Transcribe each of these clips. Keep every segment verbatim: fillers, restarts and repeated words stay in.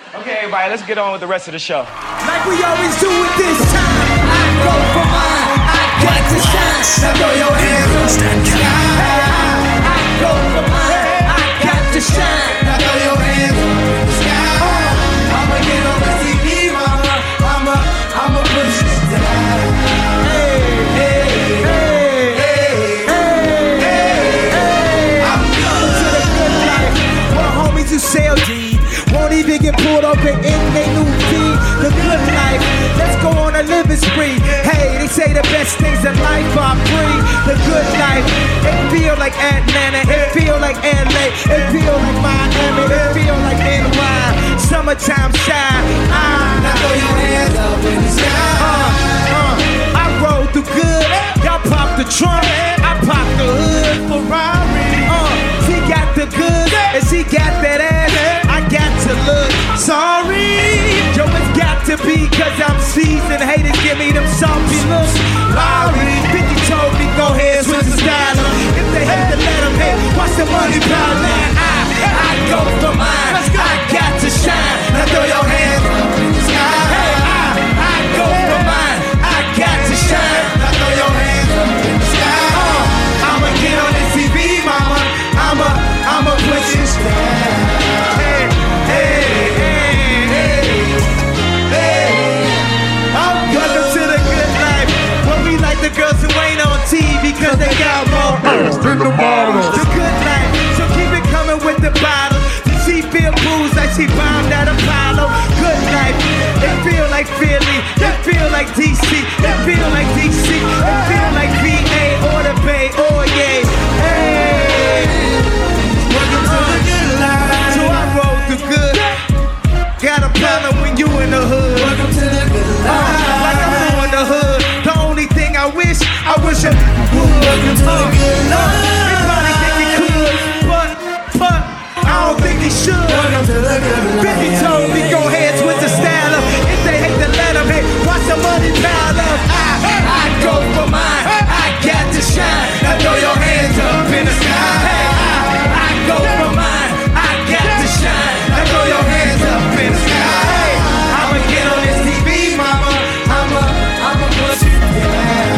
Okay, everybody, let's get on with the rest of the show. Like we always do at this time. I go for mine. I got to shine. Now throw your hands up in the sky. I go for mine. I got to shine. Now throw your hands up in the sky. I'ma get on the T V, mama. I'ma, I'ma push it down. Hey, hey, hey, hey, hey, hey. I'm coming to the good life. Well, homies who sell D won't even get pulled over in they new feed. The good life, let's go on a living spree. Hey, they say the best things in life are free. The good life, it feel like Atlanta, it feel like L A, it feel like Miami, it feel like N Y. Summertime shine. Ah, now throw your hands up in the sky. Uh, uh, I roll through good, y'all pop the trunk, I pop the hood. Ferrari, uh, she got the good, and she got that ass. I got to look sorry. Yo, it's got to be cause I'm seasoned. Haters give me them salty looks. Lowry, fifty told me go ahead, switch the style up. If they hate to let them hit, watch the money pile down. I, I go for mine. I got to shine. Now throw your hands up in the sky. Hey, I, I go for mine. I got to shine. Now throw your hands up in the sky. Uh, I'ma get on the T V, mama. I'ma, I'ma push it down. The girls who ain't on T V cause they got more ass than the bottles. The good life, so keep it coming with the bottles. She feel booze like she bombed at Apollo. Good life, it feel like Philly, it feel like D C, it feel like D C, it feel like V A or the Bay, oh yeah. Hey, welcome to the good life. So I roll the good. Got a problem when you in the hood. Welcome to the good life. Uh, like I'm doing the hood. I wish, I wish I would. Welcome to the good life. Everybody think he could, but, but I don't think he should. Welcome to the good life. fifty told me go ahead, switch the style up. If they hate to let them hit, watch the money pile up. I, I go for mine. I got to shine. Now throw your hands up in the sky. Hey, I, I go for mine. I got to shine. Now throw your hands up in the sky. Hey, I'ma get on this T V, mama. I'ma, I'ma push it down.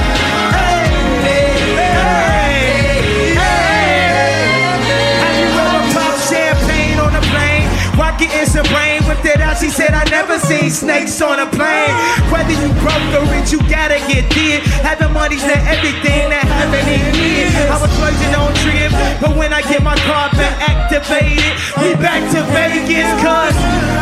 Getting some brain, whipped it out. She said I never seen snakes on a plane. Whether you broke or rich, you gotta get did. Having money's not everything that having it is. I was flirting on trip, but when I get my car back activated, we back to Vegas, cuz